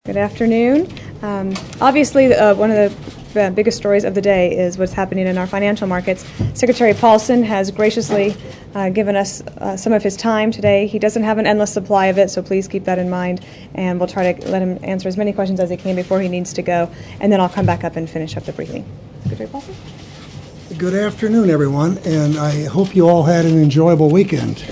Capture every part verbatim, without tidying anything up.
Good afternoon. Um, obviously, uh, one of the uh, biggest stories of the day is what's happening in our financial markets. Secretary Paulson has graciously uh, given us uh, some of his time today. He doesn't have an endless supply of it, so please keep that in mind, and we'll try to let him answer as many questions as he can before he needs to go, and then I'll come back up and finish up the briefing. Secretary Paulson? Good afternoon, everyone, and I hope you all had an enjoyable weekend.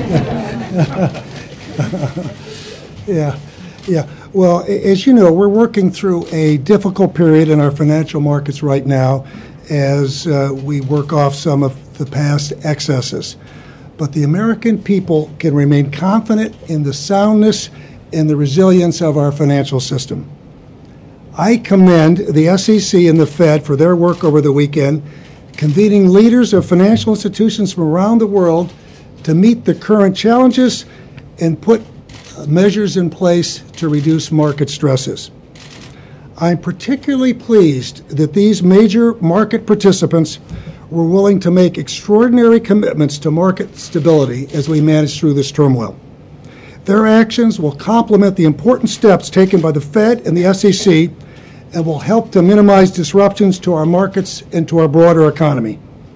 yeah, yeah. Well, as you know, we're working through a difficult period in our financial markets right now as uh, we work off some of the past excesses. But the American people can remain confident in the soundness and the resilience of our financial system. I commend the S E C and the Fed for their work over the weekend, convening leaders of financial institutions from around the world to meet the current challenges and put measures in place to reduce market stresses. I'm particularly pleased that these major market participants were willing to make extraordinary commitments to market stability as we manage through this turmoil. Their actions will complement the important steps taken by the Fed and the S E C and will help to minimize disruptions to our markets and to our broader economy.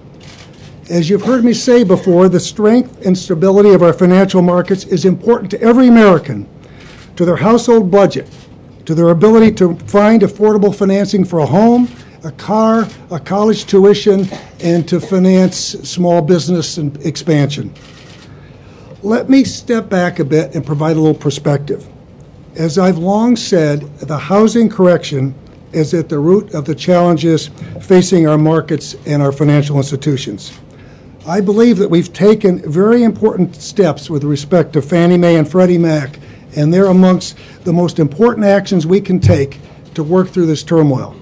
As you've heard me say before, the strength and stability of our financial markets is important to every American, to their household budget, to their ability to find affordable financing for a home, a car, a college tuition, and to finance small business and expansion. Let me step back a bit and provide a little perspective. As I've long said, the housing correction is at the root of the challenges facing our markets and our financial institutions. I believe that we've taken very important steps with respect to Fannie Mae and Freddie Mac, and they're amongst the most important actions we can take to work through this turmoil.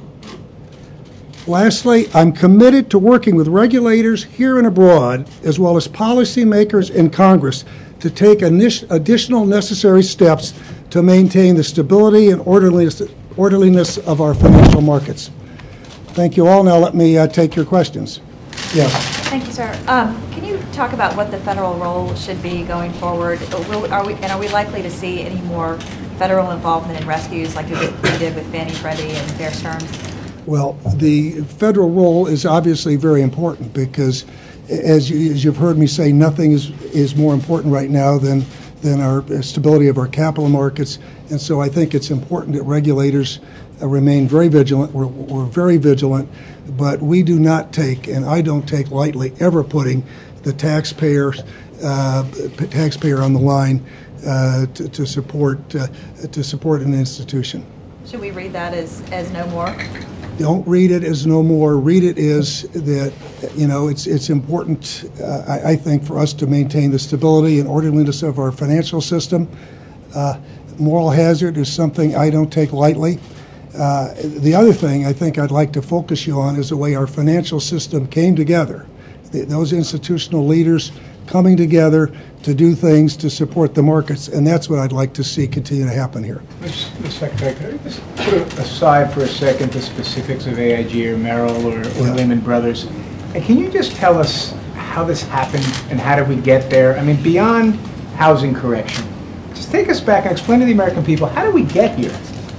Lastly, I'm committed to working with regulators here and abroad, as well as policymakers in Congress, to take additional necessary steps to maintain the stability and orderliness, orderliness of our financial markets. Thank you all. Now let me uh, take your questions. Yes. Thank you, sir. Um, can you talk about what the federal role should be going forward? Will, are we, and are we likely to see any more federal involvement in rescues like we did with Fannie, Freddie, and Bear Stearns? Well, the federal role is obviously very important because, as, you, as you've heard me say, nothing is, is more important right now than, than our stability of our capital markets. And so I think it's important that regulators uh, remain very vigilant. We're, we're very vigilant. But we do not take, and I don't take lightly, ever putting the taxpayer, uh, taxpayer on the line uh, to, to support uh, to support an institution. Should we read that as, as no more? Don't read it as no more. Read it as that, you know, it's it's important, uh, I, I think, for us to maintain the stability and orderliness of our financial system. Uh, moral hazard is something I don't take lightly. Uh, the other thing I think I'd like to focus you on is the way our financial system came together. The, those institutional leaders coming together to do things to support the markets, and that's what I'd like to see continue to happen here. Mister Secretary, could I just put aside for a second the specifics of A I G or Merrill or, or yeah. Lehman Brothers? And can you just tell us how this happened and how did we get there? I mean, beyond housing correction, just take us back and explain to the American people, how did we get here?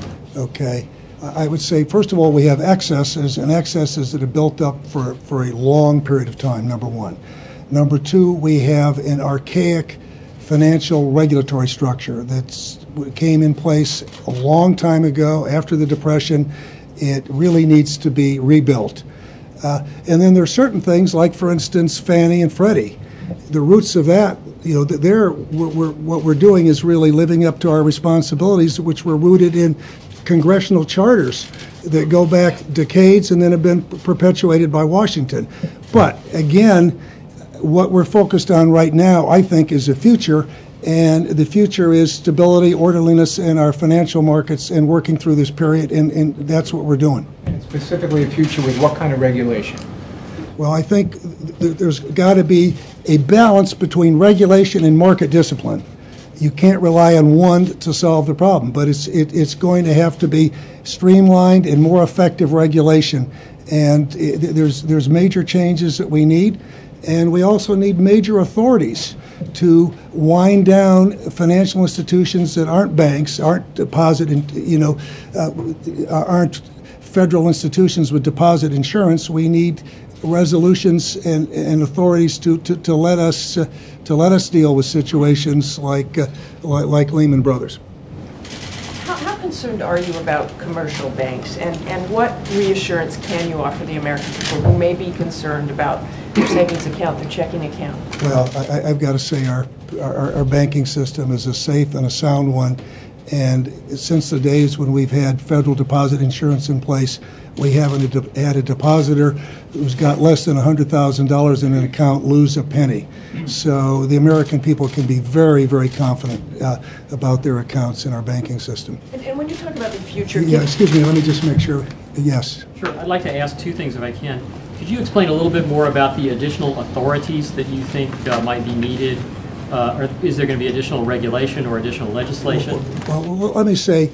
Okay. I would say, first of all, we have excesses, and excesses that have built up for, for a long period of time, number one. Number two, we have an archaic financial regulatory structure that came in place a long time ago after the Depression. It really needs to be rebuilt. Uh, and then there are certain things like, for instance, Fannie and Freddie. The roots of that, you know, they're, we're, we're, what we're doing is really living up to our responsibilities, which were rooted in congressional charters that go back decades and then have been perpetuated by Washington. But again, what we're focused on right now, I think, is the future, and the future is stability, orderliness in our financial markets and working through this period, and, and that's what we're doing. And specifically, a future with what kind of regulation? Well, I think th- there's got to be a balance between regulation and market discipline. You can't rely on one to solve the problem, but it's it, it's going to have to be streamlined and more effective regulation. And it, there's there's major changes that we need, and we also need major authorities to wind down financial institutions that aren't banks, aren't deposit, in, you know, uh, aren't federal institutions with deposit insurance. We need resolutions and, and authorities to, to, to let us uh, to let us deal with situations like uh, like, like Lehman Brothers. How, how concerned are you about commercial banks, and, and what reassurance can you offer the American people who may be concerned about their savings account, their checking account? Well, I, I've got to say our, our our banking system is a safe and a sound one, and since the days when we've had federal deposit insurance in place, we haven't had a depositor who's got less than one hundred thousand dollars in an account lose a penny. So the American people can be very, very confident uh, about their accounts in our banking system. And, and when you talk about the future... Yeah, excuse me, let me just make sure. Yes. Sure. I'd like to ask two things if I can. Could you explain a little bit more about the additional authorities that you think uh, might be needed? Uh, or is there going to be additional regulation or additional legislation? Well, well, let me say,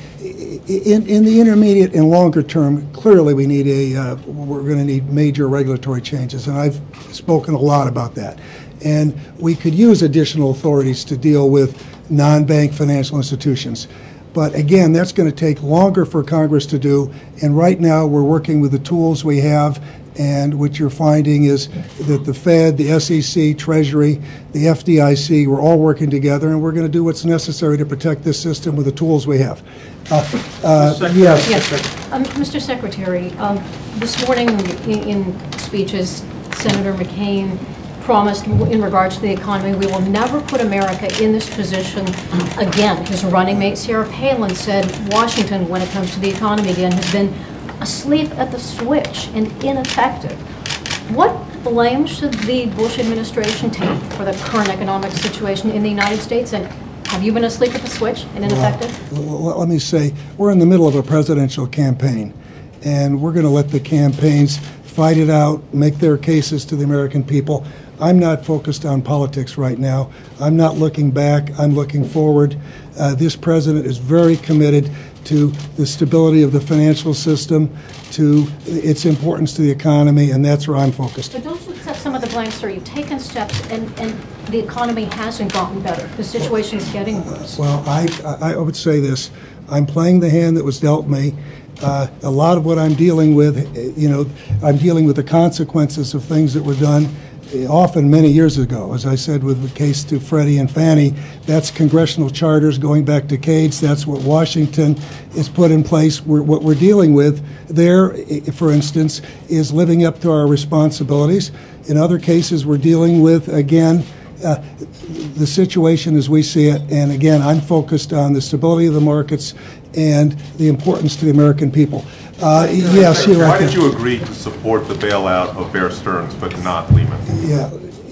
in, in the intermediate and longer term, clearly we need a, uh, we're going to need major regulatory changes, and I've spoken a lot about that. And we could use additional authorities to deal with non-bank financial institutions. But again, that's going to take longer for Congress to do, and right now we're working with the tools we have. And what you're finding is that the Fed, the S E C, Treasury, the F D I C, we're all working together, and we're going to do what's necessary to protect this system with the tools we have. Uh, uh, yes. Yes. Um, Mister Secretary, um, this morning in, in speeches, Senator McCain promised in regards to the economy, we will never put America in this position again. His running mate, Sarah Palin, said Washington, when it comes to the economy again, has been asleep at the switch and ineffective. What blame should the Bush administration take for the current economic situation in the United States? And have you been asleep at the switch and ineffective? Well, let me say, we're in the middle of a presidential campaign, and we're going to let the campaigns fight it out, make their cases to the American people. I'm not focused on politics right now. I'm not looking back. I'm looking forward. Uh, this president is very committed to the stability of the financial system, to its importance to the economy, and that's where I'm focused. But don't you accept some of the blame, sir? You've taken steps, and, and the economy hasn't gotten better. The situation is getting worse. Well, I, I would say this. I'm playing the hand that was dealt me. Uh, a lot of what I'm dealing with, you know, I'm dealing with the consequences of things that were done often many years ago. As I said with the case to Freddie and Fannie, that's congressional charters going back decades. That's what Washington has put in place. We're, what we're dealing with there, for instance, is living up to our responsibilities. In other cases, we're dealing with, again, uh, the situation as we see it. And again, I'm focused on the stability of the markets and the importance to the American people. Uh, yes, you Why did you agree to support the bailout of Bear Stearns but not Lehman? Yeah,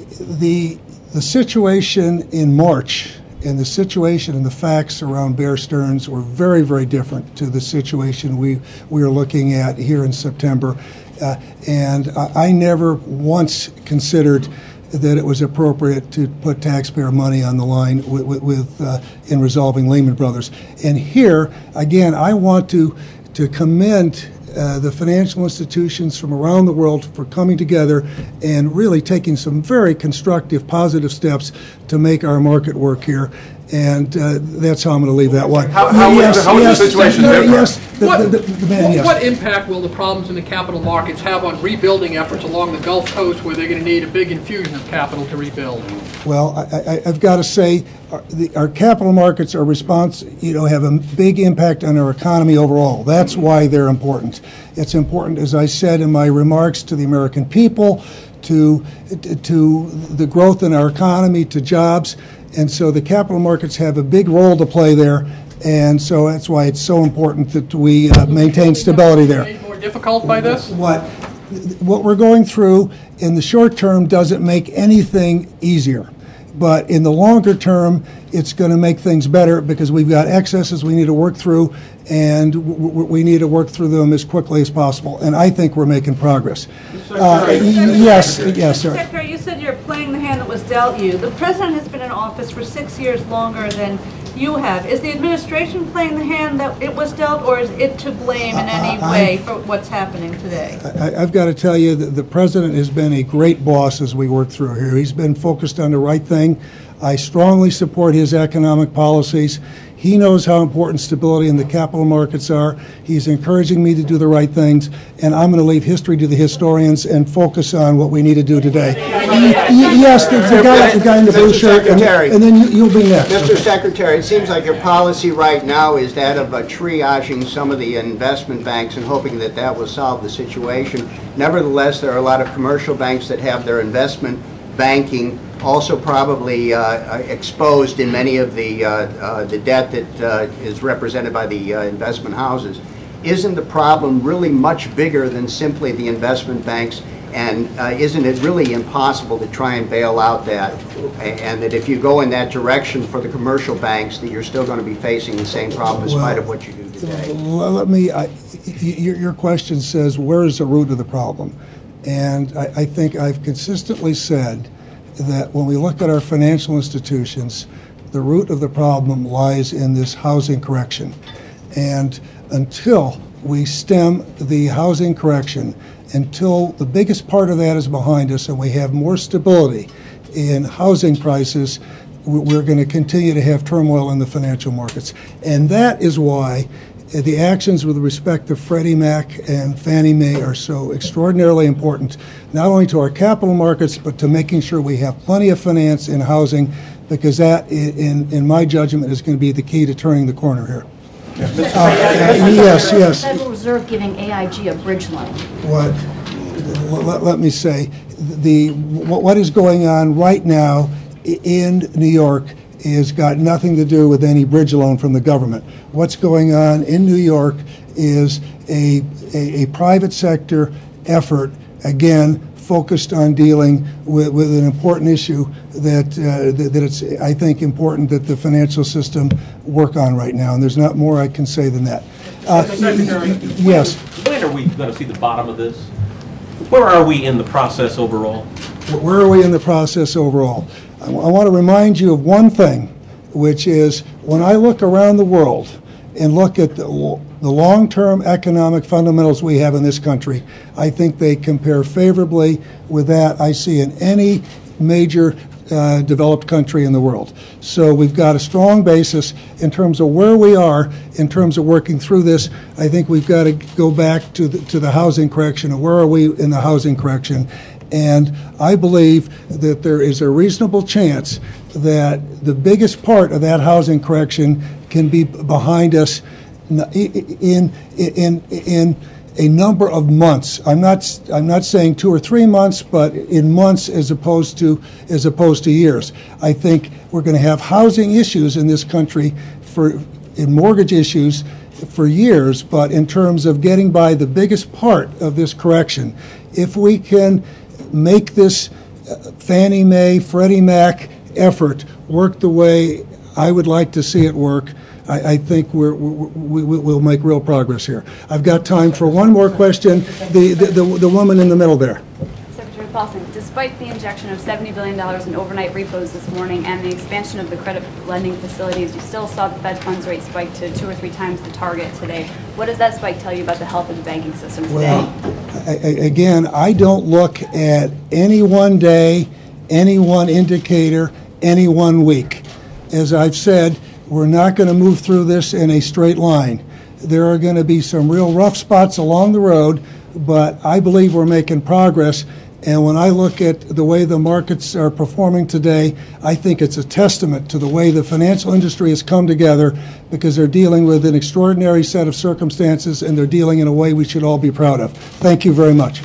the the situation in March and the situation and the facts around Bear Stearns were very, very different to the situation we we are looking at here in September, uh, and I, I never once considered that it was appropriate to put taxpayer money on the line with, with, with uh, in resolving Lehman Brothers. And here again, I want to. to commend uh, the financial institutions from around the world for coming together and really taking some very constructive, positive steps to make our market work here. And uh, that's how I'm going to leave that one. How, how, yes, is, how yes, is the situation no, different? Yes, the, what, the, the, the man, yes. What impact will the problems in the capital markets have on rebuilding efforts along the Gulf Coast, where they're going to need a big infusion of capital to rebuild? Well, I, I, I've got to say, our, the, our capital markets are response, you know, have a big impact on our economy overall. That's why they're important. It's important, as I said in my remarks, to the American people, to to the growth in our economy, to jobs. And so the capital markets have a big role to play there, and so that's why it's so important that we uh, maintain stability there. Made more difficult by this? What what we're going through in the short term doesn't make anything easier, but in the longer term, it's going to make things better because we've got excesses we need to work through, and w- we need to work through them as quickly as possible. And I think we're making progress. Uh, yes, yes, sir. Secretary, you said you're playing the hand that was dealt you. The president has been in office for six years longer than you have. Is the administration playing the hand that it was dealt, or is it to blame in any I- way for what's happening today? I, I've got to tell you that the president has been a great boss as we work through here. He's been focused on the right thing. I strongly support his economic policies. He knows how important stability in the capital markets are. He's encouraging me to do the right things, and I'm going to leave history to the historians and focus on what we need to do today. Y- yes, the, the, guy, the guy in the blue Mister shirt, and, Secretary. and then you, you'll be next. Mister Secretary, it seems like your policy right now is that of uh, triaging some of the investment banks and hoping that that will solve the situation. Nevertheless, there are a lot of commercial banks that have their investment banking also probably uh, exposed in many of the uh, uh, the debt that uh, is represented by the uh, investment houses. Isn't the problem really much bigger than simply the investment banks? And uh, isn't it really impossible to try and bail out that? And that if you go in that direction for the commercial banks, that you're still going to be facing the same problem in spite of what you do today? Well, let me, I, your, your question says, where is the root of the problem? And I, I think I've consistently said that when we look at our financial institutions, the root of the problem lies in this housing correction. And until we stem the housing correction, until the biggest part of that is behind us and we have more stability in housing prices, we're going to continue to have turmoil in the financial markets. And that is why the actions with respect to Freddie Mac and Fannie Mae are so extraordinarily important, not only to our capital markets, but to making sure we have plenty of finance in housing, because that, in, in my judgment, is going to be the key to turning the corner here. Uh, uh, yes, yes. Federal Reserve giving A I G a bridge loan. What? Let, let me say, the what is going on right now in New York has got nothing to do with any bridge loan from the government. What's going on in New York is a, a, a private sector effort, again, focused on dealing with, with an important issue that, uh, that, that it's, I think, important that the financial system work on right now. And there's not more I can say than that. Uh, Secretary, yes. When are we going to see the bottom of this? Where are we in the process overall? Where are we in the process overall? I, I want to remind you of one thing, which is when I look around the world and look at the, the long-term economic fundamentals we have in this country, I think they compare favorably with that I see in any major uh, developed country in the world. So we've got a strong basis in terms of where we are in terms of working through this. I think we've got to go back to the, to the housing correction, and where are we in the housing correction? And I believe that there is a reasonable chance that the biggest part of that housing correction can be behind us in in in a number of months. I'm not I'm not saying two or three months, but in months as opposed to as opposed to years. I think we're going to have housing issues in this country for in mortgage issues for years, but in terms of getting by the biggest part of this correction, if we can make this Fannie Mae, Freddie Mac effort work the way I would like to see it work, I, I think we're, we, we, we'll make real progress here. I've got time for one more question. The, the, the, the woman in the middle there. Secretary Paulson, despite the injection of seventy billion dollars in overnight repos this morning and the expansion of the credit lending facilities, you still saw the Fed funds rate spike to two or three times the target today. What does that spike tell you about the health of the banking system today? Well, I, I, again, I don't look at any one day, any one indicator, any one week. As I've said, we're not going to move through this in a straight line. There are going to be some real rough spots along the road, but I believe we're making progress. And when I look at the way the markets are performing today, I think it's a testament to the way the financial industry has come together, because they're dealing with an extraordinary set of circumstances, and they're dealing in a way we should all be proud of. Thank you very much.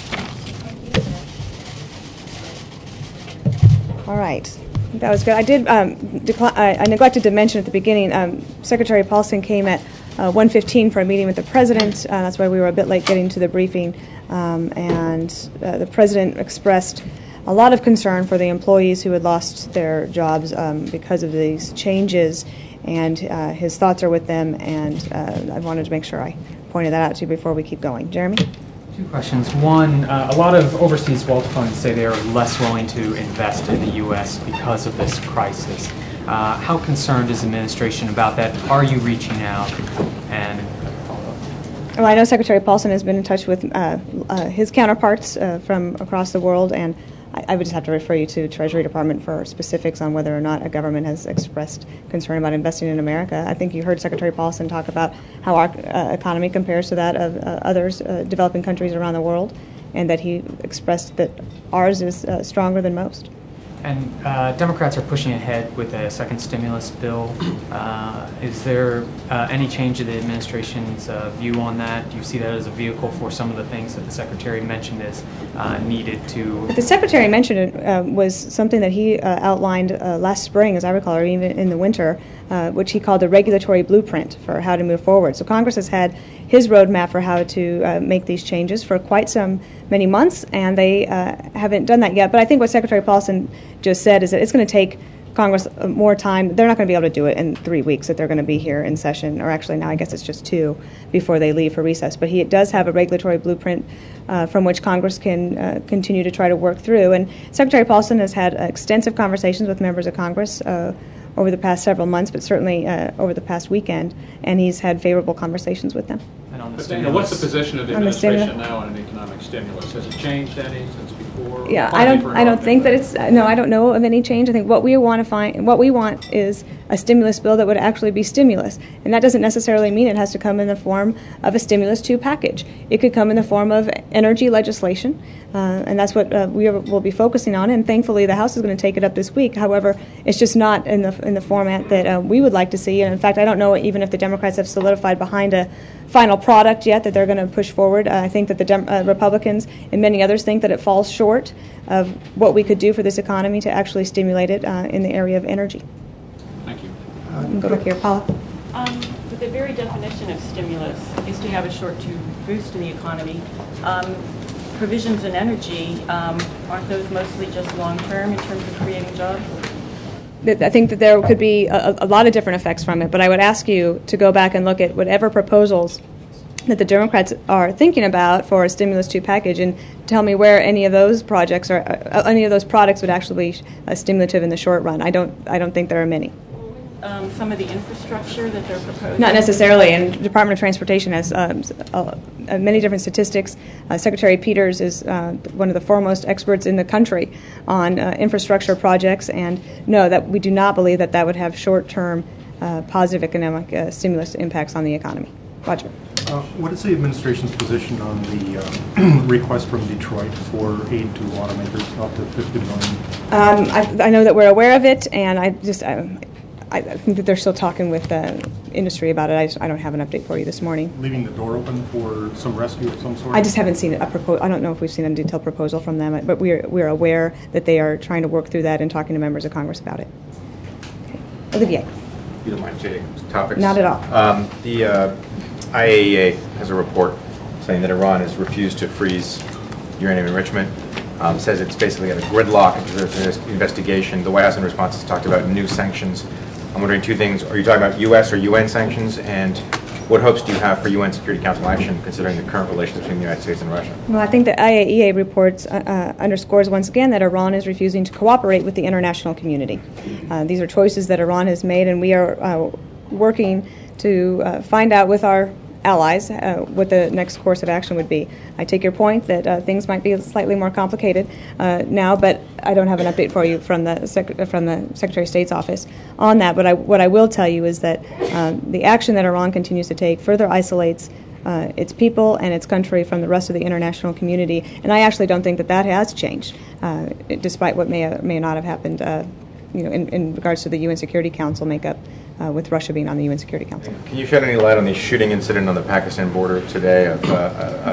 All right. That was good. I did. Um, decli- I, I neglected to mention at the beginning. Um, Secretary Paulson came at uh, one fifteen for a meeting with the president. Uh, that's why we were a bit late getting to the briefing. Um, and uh, the president expressed a lot of concern for the employees who had lost their jobs um, because of these changes. And uh, his thoughts are with them. And uh, I wanted to make sure I pointed that out to you before we keep going. Jeremy? Two questions. One, uh, a lot of overseas wealth funds say they are less willing to invest in the U S because of this crisis. Uh, how concerned is the administration about that? Are you reaching out? And well, I know Secretary Paulson has been in touch with uh, uh, his counterparts uh, from across the world, and I, I would just have to refer you to Treasury Department for specifics on whether or not a government has expressed concern about investing in America. I think you heard Secretary Paulson talk about how our uh, economy compares to that of uh, others, uh, developing countries around the world, and that he expressed that ours is uh, stronger than most. And uh, Democrats are pushing ahead with a second stimulus bill. Uh, is there uh, any change in the administration's uh, view on that? Do you see that as a vehicle for some of the things that the Secretary mentioned as uh, needed to? What the Secretary mentioned uh, was something that he uh, outlined uh, last spring, as I recall, or even in the winter, uh, which he called the regulatory blueprint for how to move forward. So Congress has had his roadmap for how to uh, make these changes for quite some many months, and they uh, haven't done that yet. But I think what Secretary Paulson just said is that it's going to take Congress more time. They're not going to be able to do it in three weeks that they're going to be here in session, or actually now I guess it's just two before they leave for recess. But he does have a regulatory blueprint uh, from which Congress can uh, continue to try to work through. And Secretary Paulson has had extensive conversations with members of Congress uh, over the past several months, but certainly uh, over the past weekend, and he's had favorable conversations with them. And on the But, Dana, what's the position of the On the administration stimulus? now on an economic stimulus? Has it changed any since before? Yeah, Pardon I me don't. for I don't interrupting, think that but- it's. No, I don't know of any change. I think what we want to find, what we want, is a stimulus bill that would actually be stimulus, and that doesn't necessarily mean it has to come in the form of a stimulus two package. It could come in the form of energy legislation, uh, and that's what uh, we are, will be focusing on. And thankfully, the House is going to take it up this week. However, it's just not in the in the format that uh, we would like to see. And in fact, I don't know even if the Democrats have solidified behind a final product yet that they're going to push forward. Uh, I think that the Dem- uh, Republicans and many others think that it falls short of what we could do for this economy to actually stimulate it uh, in the area of energy. Thank you. You can go back here, Paula. Um, but the very definition of stimulus is to have a short-term boost in the economy. Um, provisions in energy, um, aren't those mostly just long-term in terms of creating jobs? That- I think that there could be a, a lot of different effects from it, but I would ask you to go back and look at whatever proposals that the Democrats are thinking about for a stimulus two package, and tell me where any of those projects or uh, any of those products would actually be uh, stimulative in the short run. I don't. I don't think there are many. Um, some of the infrastructure that they're proposing? Not necessarily, and the Department of Transportation has um, uh, uh, many different statistics. Uh, Secretary Peters is uh, one of the foremost experts in the country on uh, infrastructure projects, and no, that we do not believe that that would have short-term uh, positive economic uh, stimulus impacts on the economy. Roger. Uh, what is the administration's position on the um, request from Detroit for aid to automakers up to fifty million dollars? Um, I, I know that we're aware of it, and I just I, I think that they're still talking with the industry about it. I, just, I don't have an update for you this morning. Leaving the door open for some rescue of some sort? I just haven't seen a proposal. I don't know if we've seen a detailed proposal from them, but we're we're aware that they are trying to work through that and talking to members of Congress about it. Okay. Olivier. You don't mind changing topics? Not at all. Um, the uh, I A E A has a report saying that Iran has refused to freeze uranium enrichment. Um, says it's basically at a gridlock in terms of this investigation. The White House in response has talked about new sanctions. I'm wondering two things. Are you talking about U S or U N sanctions? And what hopes do you have for U N Security Council action considering the current relations between the United States and Russia? Well, I think the I A E A reports uh, uh, underscores once again that Iran is refusing to cooperate with the international community. Uh, these are choices that Iran has made, and we are uh, working to uh, find out with our allies uh, what the next course of action would be. I take your point that uh, things might be slightly more complicated uh, now, but I don't have an update for you from the sec- from the Secretary of State's office on that. But I, what I will tell you is that um, the action that Iran continues to take further isolates uh, its people and its country from the rest of the international community, and I actually don't think that that has changed, uh, despite what may or may not have happened, uh, you know, in, in regards to the U N Security Council makeup. Uh, with Russia being on the U N Security Council. Can you shed any light on the shooting incident on the Pakistan border today of, uh,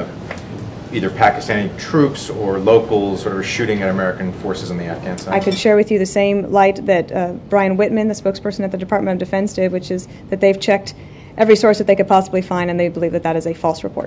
of either Pakistani troops or locals sort of shooting at American forces on the Afghan side? I could share with you the same light that uh, Brian Whitman, the spokesperson at the Department of Defense, did, which is that they've checked every source that they could possibly find, and they believe that that is a false report.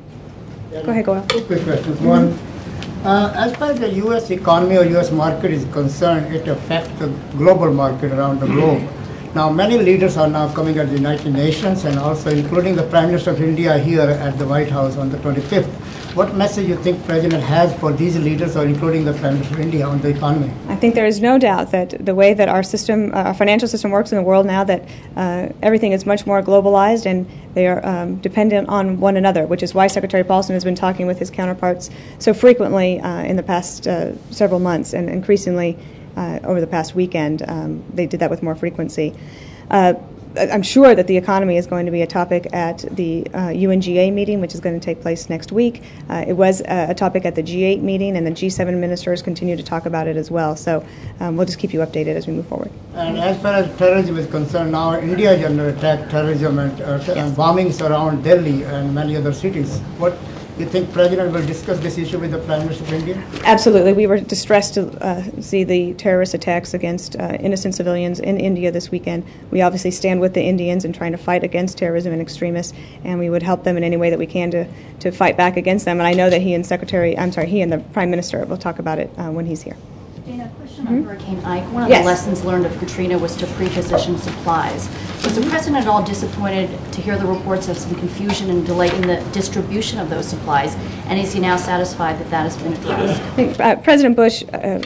Go ahead, Goel. Two quick questions. One, uh, as far as the U S economy or U S market is concerned, it affects the global market around the globe. Now, many leaders are now coming at the United Nations and also including the Prime Minister of India here at the White House on the twenty-fifth. What message you think President has for these leaders, or including the Prime Minister of India, on the economy? I think there is no doubt that the way that our system, uh, our financial system works in the world now, that uh, everything is much more globalized and they are um, dependent on one another, which is why Secretary Paulson has been talking with his counterparts so frequently uh, in the past uh, several months, and increasingly uh, over the past weekend. Um, they did that with more frequency. Uh, I'm sure that the economy is going to be a topic at the uh, U N G A meeting, which is going to take place next week. Uh, it was uh, a topic at the G eight meeting, and the G seven ministers continue to talk about it as well. So um, we'll just keep you updated as we move forward. And as far as terrorism is concerned, now India is under attack, terrorism and, uh, yes. and bombings around Delhi and many other cities. What you think President will discuss this issue with the Prime Minister of India? Absolutely. We were distressed to uh, see the terrorist attacks against uh, innocent civilians in India this weekend. We obviously stand with the Indians in trying to fight against terrorism and extremists, and we would help them in any way that we can to, to fight back against them. And I know that he and Secretary, I'm sorry, he and the Prime Minister will talk about it uh, when he's here. Dana, a question on Hurricane Ike. One of Yes. the lessons learned of Katrina was to pre-position supplies. Was the President at all disappointed to hear the reports of some confusion and delay in the distribution of those supplies? And is he now satisfied that that has been addressed? I think uh, President Bush uh,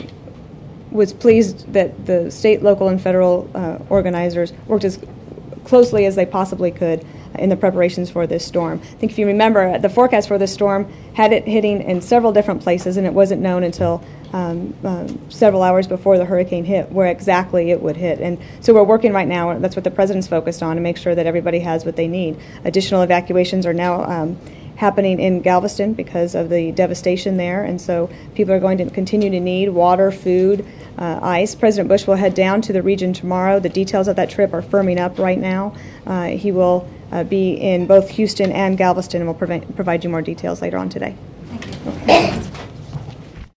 was pleased that the state, local, and federal uh, organizers worked as closely as they possibly could in the preparations for this storm. I think if you remember, the forecast for this storm had it hitting in several different places, and it wasn't known until um, uh, several hours before the hurricane hit where exactly it would hit. And so we're working right now, that's what the President's focused on, to make sure that everybody has what they need. Additional evacuations are now um, happening in Galveston because of the devastation there, and so people are going to continue to need water, food, uh, ice. President Bush will head down to the region tomorrow. The details of that trip are firming up right now. Uh, he will uh, be in both Houston and Galveston, and will prevent, provide you more details later on today. Thank you.